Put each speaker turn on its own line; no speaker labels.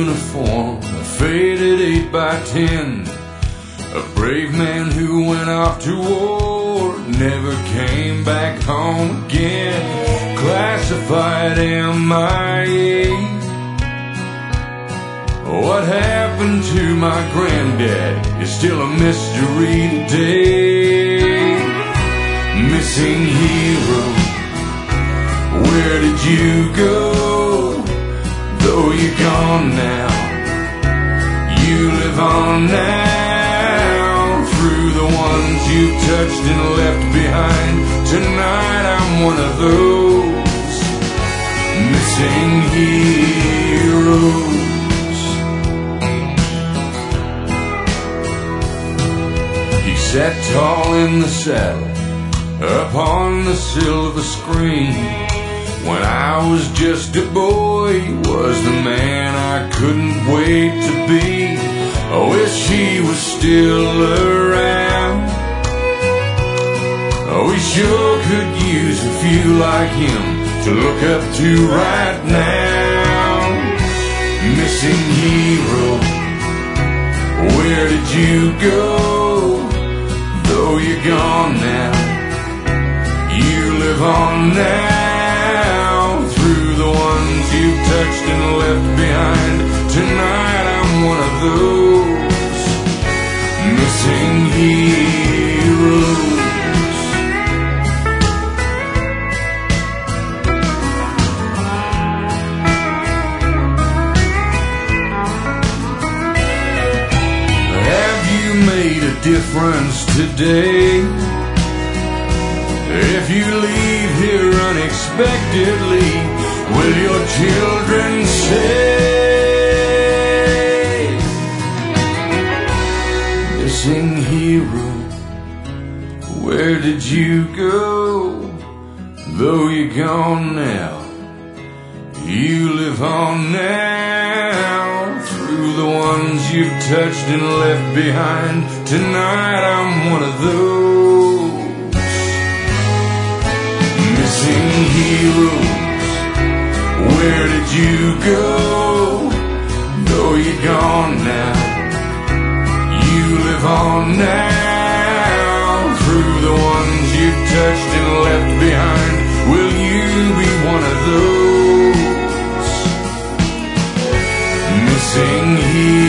uniform, a faded 8x10. A brave man who went off to war, never came back home again. Classified MIA. What happened to my granddad is still a mystery today. Missing hero, where did you go? Though you're gone now, you live on now, through the ones you've touched and left behind. Tonight I'm one of those missing heroes. He sat tall in the saddle upon the silver screen. When I was just a boy, he was the man I couldn't wait to be. I wish he was still around. We sure could use a few like him to look up to right now. Missing hero, where did you go? Though you're gone now, you live on now, through the ones you've touched and left behind. Tonight I'm one of those missing heroes. Have you made a difference today? If you leave here unexpectedly, will your children say, missing hero, where did you go? Though you're gone now, you live on now, through the ones you've touched and left behind. Tonight I'm one of those missing heroes. Where did you go? Though you're gone now, you live on now, through the ones you've touched and left behind. Will you be one of those missing heroes?